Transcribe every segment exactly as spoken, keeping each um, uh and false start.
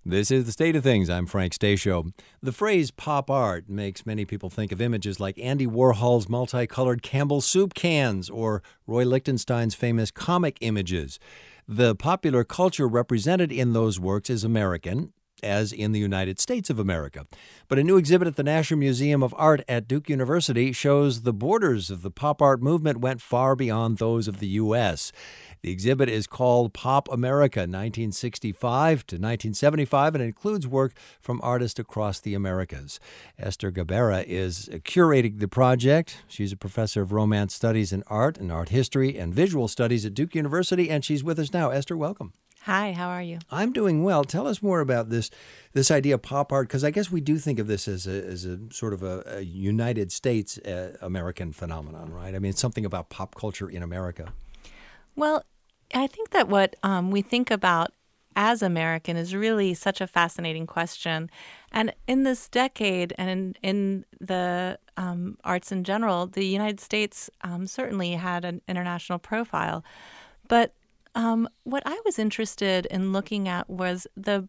This is The State of Things. I'm Frank Stasio. The phrase pop art makes many people think of images like Andy Warhol's multicolored Campbell soup cans or Roy Lichtenstein's famous comic images. The popular culture represented in those works is American, as in the United States of America. But a new exhibit at the Nasher Museum of Art at Duke University shows the borders of the pop art movement went far beyond those of the U S The exhibit is called Pop America, nineteen sixty-five to nineteen seventy-five, and includes work from artists across the Americas. Esther Gabarra is curating the project. She's a professor of Romance Studies and Art and Art History and Visual Studies at Duke University, and she's with us now. Esther, welcome. Hi, how are you? I'm doing well. Tell us more about this this idea of pop art, because I guess we do think of this as a, as a sort of a, a United States uh, American phenomenon, right? I mean, it's something about pop culture in America. Well, I think that what um, we think about as American is really such a fascinating question. And in this decade and in, in the um, arts in general, the United States um, certainly had an international profile. But um, what I was interested in looking at was the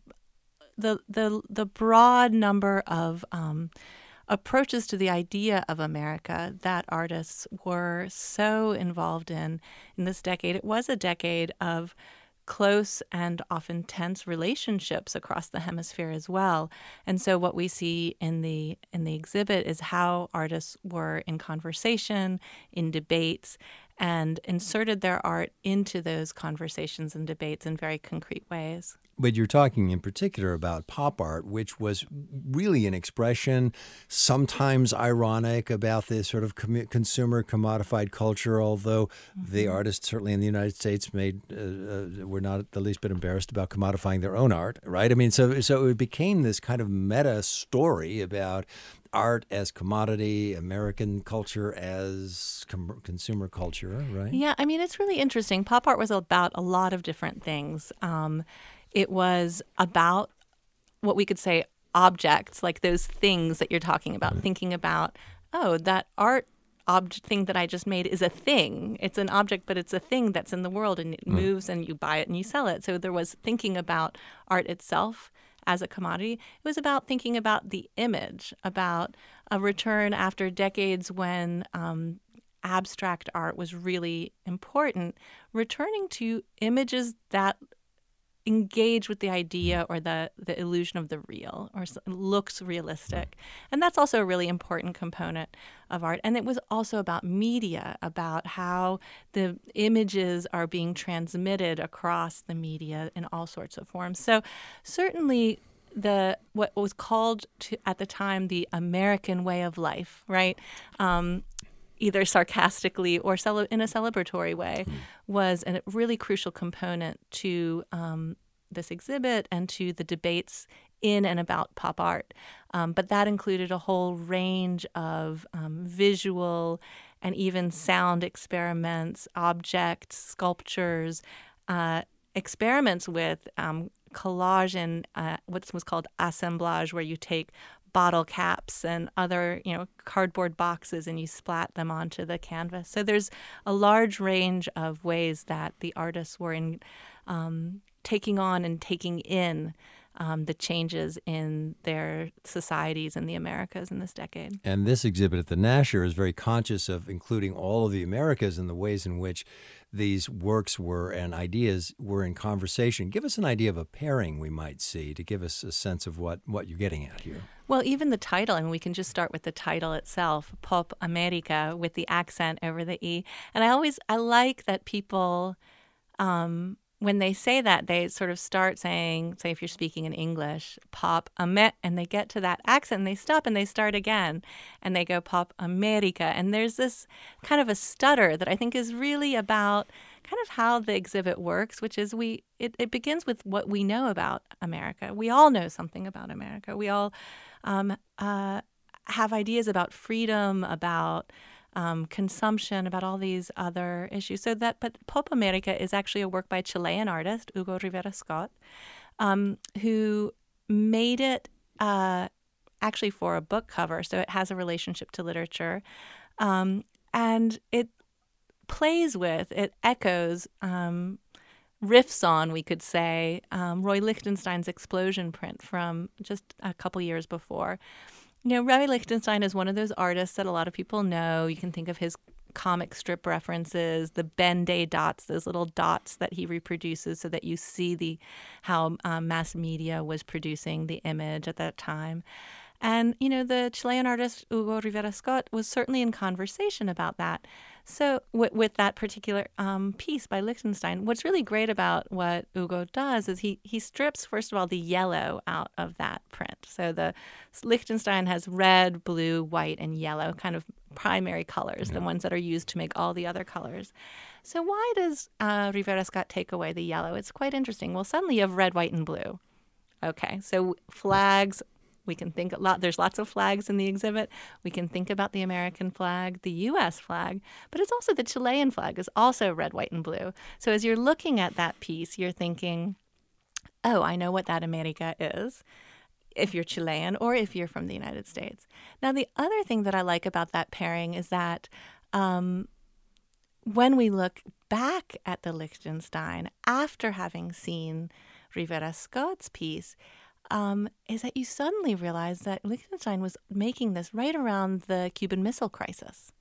the the, the broad number of um, approaches to the idea of America that artists were so involved in in this decade. It was a decade of close and often tense relationships across the hemisphere as well. And so what we see in the in the exhibit is how artists were in conversation, in debates, and inserted their art into those conversations and debates in very concrete ways. But you're talking in particular about pop art, which was really an expression, sometimes ironic, about this sort of com- consumer commodified culture, although mm-hmm. the artists, certainly in the United States, made uh, uh, were not the least bit embarrassed about commodifying their own art, right? I mean, so so it became this kind of meta story about art as commodity, American culture as com- consumer culture, right? Yeah, I mean, it's really interesting. Pop art was about a lot of different things. Um, it was about what we could say objects, like those things that you're talking about, mm-hmm. thinking about, oh, that art object thing that I just made is a thing. It's an object, but it's a thing that's in the world, and it mm-hmm. moves, and you buy it and you sell it. So there was thinking about art itself as a commodity. It was about thinking about the image, about a return after decades when um, abstract art was really important, returning to images that engage with the idea or the, the illusion of the real, or looks realistic. And that's also a really important component of art. And it was also about media, about how the images are being transmitted across the media in all sorts of forms. So certainly the what was called to, at the time the American way of life, right? Um, either sarcastically or cele- in a celebratory way, mm. was a really crucial component to um, this exhibit and to the debates in and about pop art. Um, but that included a whole range of um, visual and even sound experiments, objects, sculptures, uh, experiments with um, collage and uh, what was called assemblage, where you take bottle caps and other, you know, cardboard boxes and you splat them onto the canvas. So there's a large range of ways that the artists were in um, taking on and taking in um, the changes in their societies in the Americas in this decade. And this exhibit at the Nasher is very conscious of including all of the Americas and the ways in which these works were and ideas were in conversation. Give us an idea of a pairing we might see to give us a sense of what, what you're getting at here. Well, even the title, I mean, we can just start with the title itself, Pop America, with the accent over the E. And I always, I like that people, um, when they say that, they sort of start saying, say if you're speaking in English, Pop Amer, and they get to that accent and they stop and they start again and they go Pop America. And there's this kind of a stutter that I think is really about kind of how the exhibit works, which is we it, it begins with what we know about America. We all know something about America. We all um, uh, have ideas about freedom, about Um, consumption, about all these other issues. So that, but Pop America is actually a work by a Chilean artist, Hugo Rivera Scott, um, who made it uh, actually for a book cover. So it has a relationship to literature. Um, and it plays with, it echoes um, riffs on, we could say, um, Roy Lichtenstein's Explosion print from just a couple years before. You know, Roy Lichtenstein is one of those artists that a lot of people know. You can think of his comic strip references, the Ben-Day dots, those little dots that he reproduces so that you see the how um, mass media was producing the image at that time. And, you know, the Chilean artist Hugo Rivera Scott was certainly in conversation about that. So w- with that particular um, piece by Lichtenstein, what's really great about what Hugo does is he he strips, first of all, the yellow out of that print. So the Lichtenstein has red, blue, white, and yellow, kind of primary colors, yeah. the ones that are used to make all the other colors. So why does uh, Rivera Scott take away the yellow? It's quite interesting. Well, suddenly you have red, white, and blue. Okay, so flags. We can think a lot. There's lots of flags in the exhibit. We can think about the American flag, the U S flag, but it's also the Chilean flag is also red, white, and blue. So as you're looking at that piece, you're thinking, oh, I know what that America is, if you're Chilean or if you're from the United States. Now, the other thing that I like about that pairing is that um, when we look back at the Lichtenstein after having seen Rivera Scott's piece, Um, is that you suddenly realize that Lichtenstein was making this right around the Cuban Missile Crisis.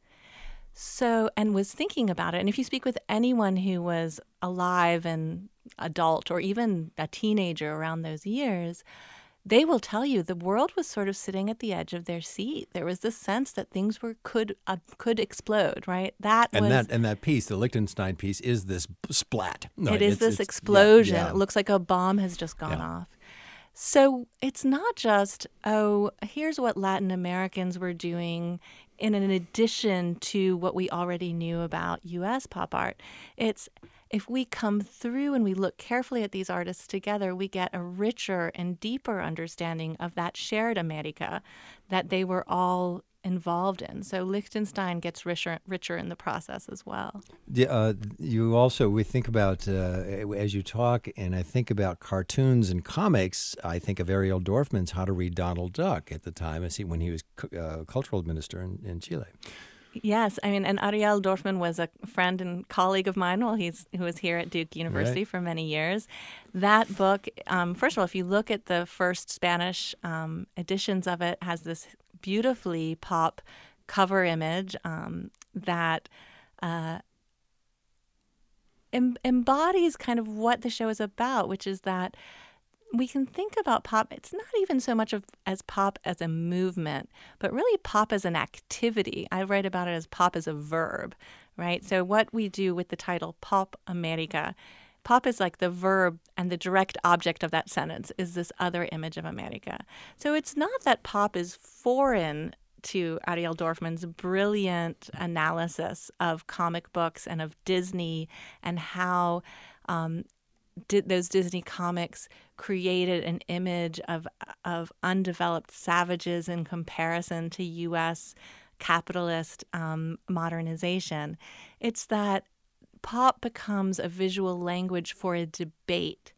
So, and was thinking about it. And if you speak with anyone who was alive and adult or even a teenager around those years, they will tell you the world was sort of sitting at the edge of their seat. There was this sense that things were could uh, could explode, right? That and was that and that piece, the Lichtenstein piece, is this splat. No, it is it's, this it's, explosion. Yeah, yeah. It looks like a bomb has just gone yeah. off. So it's not just, oh, here's what Latin Americans were doing in an addition to what we already knew about U S pop art. It's if we come through and we look carefully at these artists together, we get a richer and deeper understanding of that shared America that they were all involved in. So Lichtenstein gets richer, richer in the process as well. Yeah, uh, you also, we think about, uh, as you talk, and I think about cartoons and comics, I think of Ariel Dorfman's How to Read Donald Duck at the time, as he, when he was uh, cultural minister in, in Chile. Yes, I mean, and Ariel Dorfman was a friend and colleague of mine while he's who was here at Duke University right. for many years. That book, um, first of all, if you look at the first Spanish um, editions of it, has this beautifully pop cover image um, that uh, em- embodies kind of what the show is about, which is that we can think about pop. It's not even so much of as pop as a movement, but really pop as an activity. I write about it as pop as a verb, right? So what we do with the title Pop America, pop is like the verb, and the direct object of that sentence is this other image of America. So it's not that pop is foreign to Ariel Dorfman's brilliant analysis of comic books and of Disney and how um, Did those Disney comics created an image of of undeveloped savages in comparison to U S capitalist um, modernization. It's that pop becomes a visual language for a debate,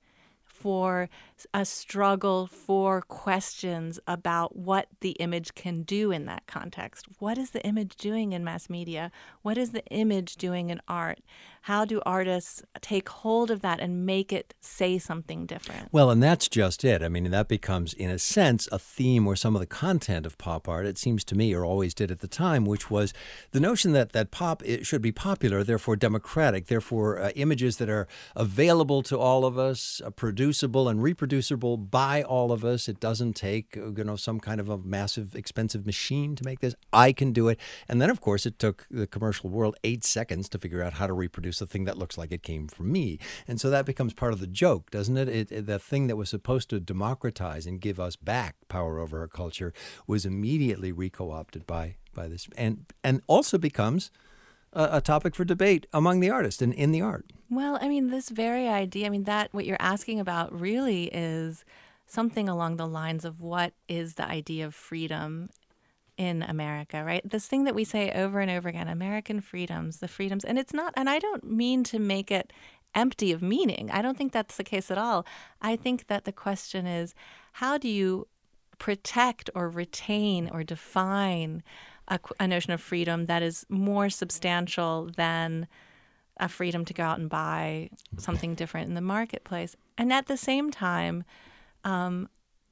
for a struggle, for questions about what the image can do in that context. What is the image doing in mass media? What is the image doing in art? How do artists take hold of that and make it say something different? Well, and that's just it. I mean, that becomes, in a sense, a theme or some of the content of pop art, it seems to me, or always did at the time, which was the notion that, that pop it should be popular, therefore democratic, therefore uh, images that are available to all of us, uh, producible and reproducible by all of us. It doesn't take, you know, some kind of a massive, expensive machine to make this. I can do it. And then, of course, it took the commercial world eight seconds to figure out how to reproduce a thing that looks like it came from me. And so that becomes part of the joke, doesn't it? It, it the thing that was supposed to democratize and give us back power over our culture was immediately re-co-opted by by this, and and also becomes a, a topic for debate among the artists and in the art. Well, I mean, this very idea, I mean, that what you're asking about really is something along the lines of what is the idea of freedom in America, right? This thing that we say over and over again, American freedoms, the freedoms, and it's not, and I don't mean to make it empty of meaning. I don't think that's the case at all. I think that the question is, how do you protect or retain or define a, a notion of freedom that is more substantial than a freedom to go out and buy something different in the marketplace. And at the same time, um,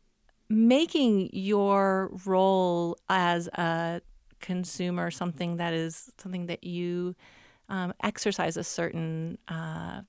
making your role as a consumer something that is something that you um, exercise a certain uh,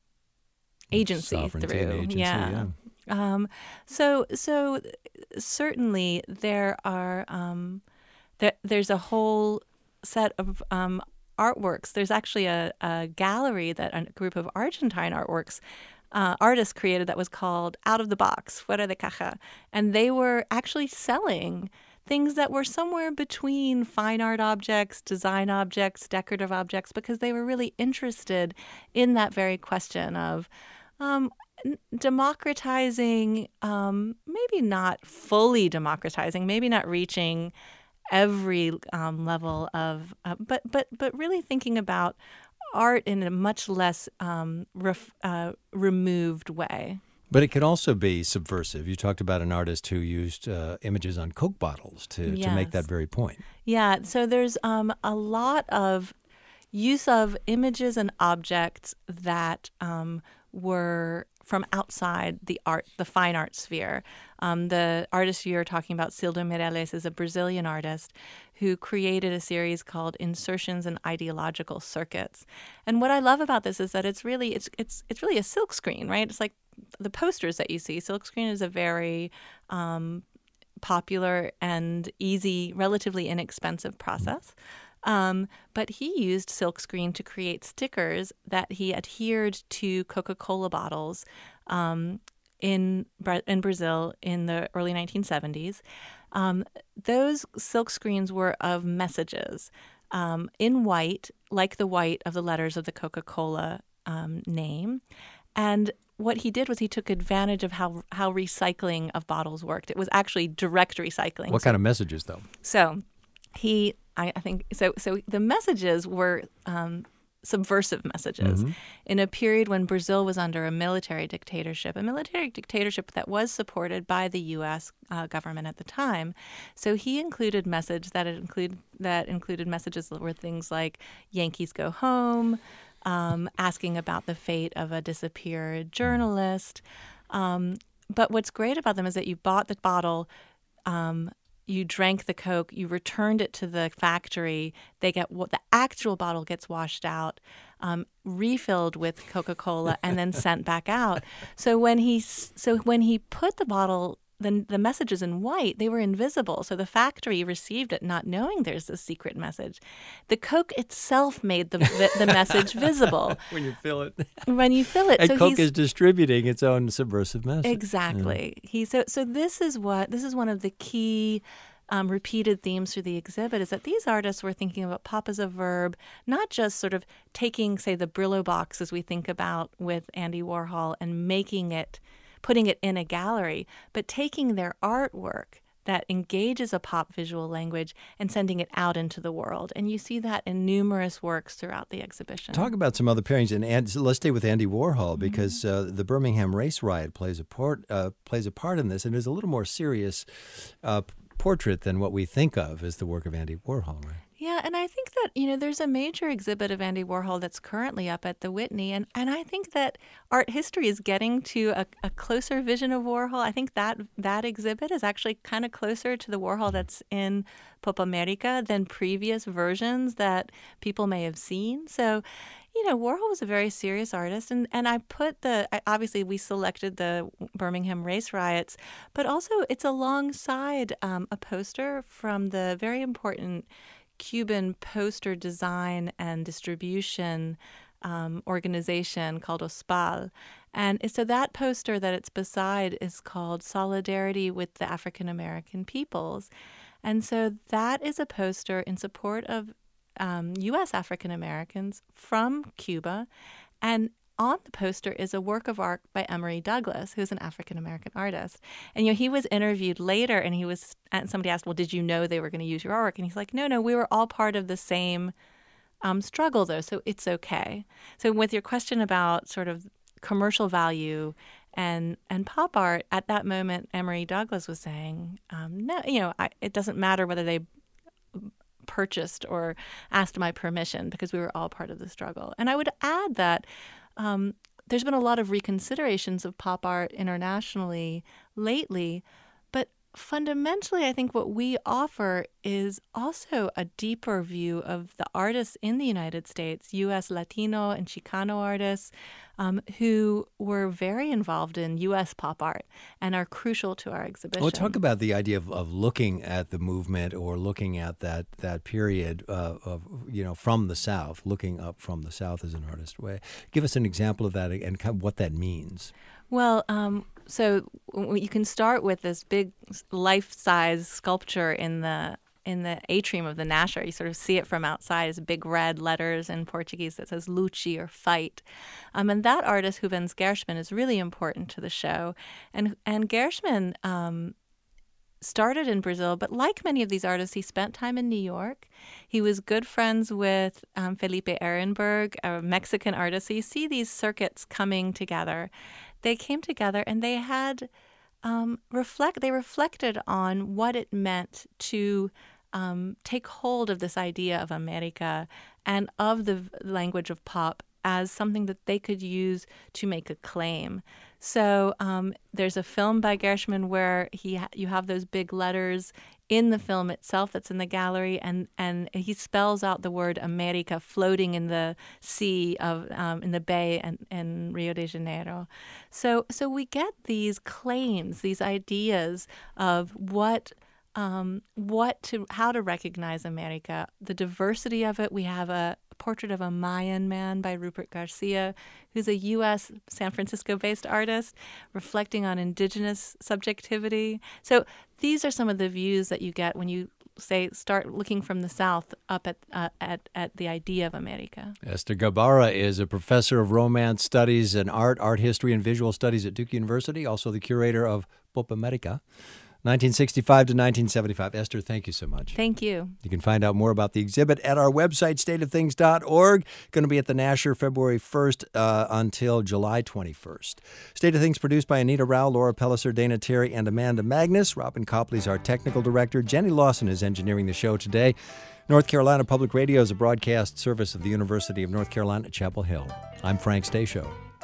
agency Sovereignty through. and agency, yeah. yeah. Um, so so certainly there are um, there, there's a whole set of um, artworks. There's actually a, a gallery that a group of Argentine artworks uh, artists created that was called Out of the Box, Fuera de Caja, and they were actually selling things that were somewhere between fine art objects, design objects, decorative objects, because they were really interested in that very question of um, democratizing, um, maybe not fully democratizing, maybe not reaching every um, level of, uh, but but but really thinking about art in a much less um, ref, uh, removed way. But it could also be subversive. You talked about an artist who used uh, images on Coke bottles to, Yes. to make that very point. Yeah, so there's um, a lot of use of images and objects that um, were from outside the art, the fine art sphere. Um, the artist you're talking about, Cildo Mireles, is a Brazilian artist who created a series called Insertions and Ideological Circuits. And what I love about this is that it's really it's it's it's really a silkscreen, right? It's like the posters that you see. Silkscreen is a very um, popular and easy, relatively inexpensive process. Um, but he used silkscreen to create stickers that he adhered to Coca-Cola bottles um, in in Brazil in the early nineteen seventies. Um, those silkscreens were of messages um, in white, like the white of the letters of the Coca-Cola um, name. And what he did was he took advantage of how how recycling of bottles worked. It was actually direct recycling. What so, kind of messages, though? So he, I, I think, so so the messages were um, subversive messages Mm-hmm. in a period when Brazil was under a military dictatorship, a military dictatorship that was supported by the U S uh, government at the time. So he included message that include that included messages that were things like "Yankees go home," Um, asking about the fate of a disappeared journalist. Um, but what's great about them is that you bought the bottle, um, you drank the Coke, you returned it to the factory. They get what the actual bottle gets washed out, um, refilled with Coca-Cola, and then sent back out. So when he so when he put the bottle. The, the messages in white, they were invisible. So the factory received it not knowing there's a secret message. The Coke itself made the the, the message visible. When you fill it. When you fill it. And so Coke he's, is distributing its own subversive message. Exactly. Yeah. He so so this is what this is one of the key um, repeated themes through the exhibit is that these artists were thinking about pop as a verb, not just sort of taking, say, the Brillo box as we think about with Andy Warhol and making it putting it in a gallery, but taking their artwork that engages a pop visual language and sending it out into the world. And you see that in numerous works throughout the exhibition. Talk about some other pairings, and, and so let's stay with Andy Warhol because uh, the Birmingham race riot plays a part uh, plays a part in this, and is a little more serious uh, portrait than what we think of as the work of Andy Warhol, right? Yeah, and I think that, you know, there's a major exhibit of Andy Warhol that's currently up at the Whitney, and, and I think that art history is getting to a, a closer vision of Warhol. I think that that exhibit is actually kind of closer to the Warhol that's in Pop America than previous versions that people may have seen. So, you know, Warhol was a very serious artist, and, and I put the, obviously we selected the Birmingham race riots, but also it's alongside um, a poster from the very important Cuban poster design and distribution um, organization called O S P A L. And so that poster that it's beside is called Solidarity with the African American Peoples. And so that is a poster in support of um, U S African Americans from Cuba. And on the poster is a work of art by Emory Douglas, who's an African-American artist. And, you know, he was interviewed later and he was, and somebody asked, well, did you know they were going to use your artwork? And he's like, no, no, we were all part of the same um, struggle, though, so it's okay. So with your question about sort of commercial value and and pop art, at that moment, Emory Douglas was saying, um, no, you know, I, it doesn't matter whether they purchased or asked my permission, because we were all part of the struggle. And I would add that um, there's been a lot of reconsiderations of pop art internationally lately, but fundamentally, I think what we offer is also a deeper view of the artists in the United States, U S Latino and Chicano artists, um, who were very involved in U S pop art and are crucial to our exhibition. Well, talk about the idea of, of looking at the movement or looking at that that period uh, of, you know, from the South, looking up from the South as an artist. Way. Give us an example of that and kind of what that means. Well, um, so you can start with this big life-size sculpture in the in the atrium of the Nasher. You sort of see it from outside as big red letters in Portuguese that says "Luche" or "Fight." Um, and that artist, Rubens Gershman, is really important to the show. And and Gershman um, started in Brazil, but like many of these artists, he spent time in New York. He was good friends with um, Felipe Ehrenberg, a Mexican artist. So you see these circuits coming together. They came together and they had um, reflect. They reflected on what it meant to um, take hold of this idea of America and of the language of pop as something that they could use to make a claim. So um, there's a film by Gershman where he ha- you have those big letters in the film itself that's in the gallery, and, and he spells out the word America floating in the sea of um, in the bay and in Rio de Janeiro. So so we get these claims, these ideas of what. Um, what to how to recognize America, the diversity of it. We have a portrait of a Mayan man by Rupert Garcia, who's a U S San Francisco-based artist, reflecting on indigenous subjectivity. So these are some of the views that you get when you say start looking from the South up at uh, at at the idea of America. Esther Gabarra is a professor of Romance Studies and Art, Art History, and Visual Studies at Duke University, also the curator of Pop America, nineteen sixty-five to nineteen seventy-five. Esther, thank you so much. Thank you. You can find out more about the exhibit at our website, state of things dot org. Going to be at the Nasher February first uh, until July twenty-first. State of Things produced by Anita Rao, Laura Pelliser, Dana Terry, and Amanda Magnus. Robin Copley is our technical director. Jenny Lawson is engineering the show today. North Carolina Public Radio is a broadcast service of the University of North Carolina at Chapel Hill. I'm Frank Stasio.